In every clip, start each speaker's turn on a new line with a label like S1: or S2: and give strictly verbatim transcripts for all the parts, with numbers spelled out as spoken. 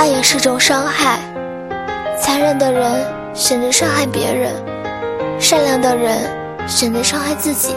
S1: 爱也是种伤害。残忍的人选择伤害别人，善良的人选择伤害自己。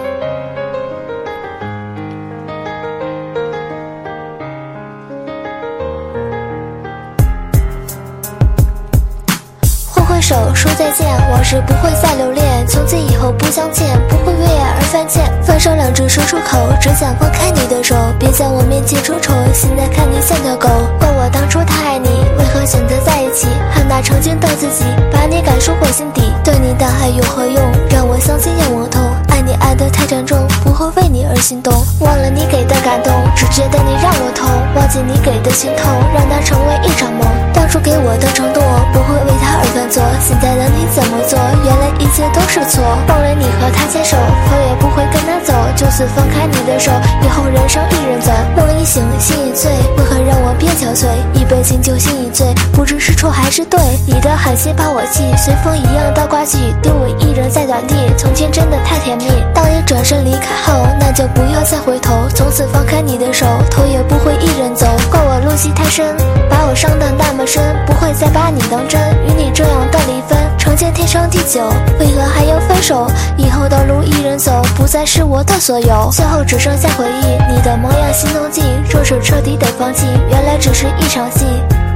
S1: 挥挥手说再见，往事不会再留恋，从此以后不相见，不会为爱而犯贱。分手两字说出口，只想放开你的手，别在我面前出丑，现在看你像条狗。怪我当初太爱你，为何选择在一起，恨那曾经的自己，把你赶入我心底。对你的爱有何用，让我相信让我痛，爱你爱得太沉重，不会为你而心动。忘了你给的感动，只觉得你让我痛，忘记你给的心痛，让它成为一场梦。当初给我的承诺，不会为他而犯错，现在的你怎么做，原来一切都是错。放任你和他牵手，头也不会跟他走，就此放开你的手，以后人生一人走。梦一醒心已醉，为何让我变憔悴，一杯敬酒心已醉，不知是错还是对。你的狠心把我气，随风一样倒挂去，丢我一人在短地，从前真的太甜蜜。当你转身离开后，那就不要再回头，从此放开你的手，头也不会一人走。怪我入戏太深，把我伤得那么深，不会再把你当真，与你这样的离分，成见天长地久，为何还要分手？以后的路一人走，不再是我的所有，最后只剩下回忆，你的模样心动记，若是彻底得放弃，原来只是一场戏。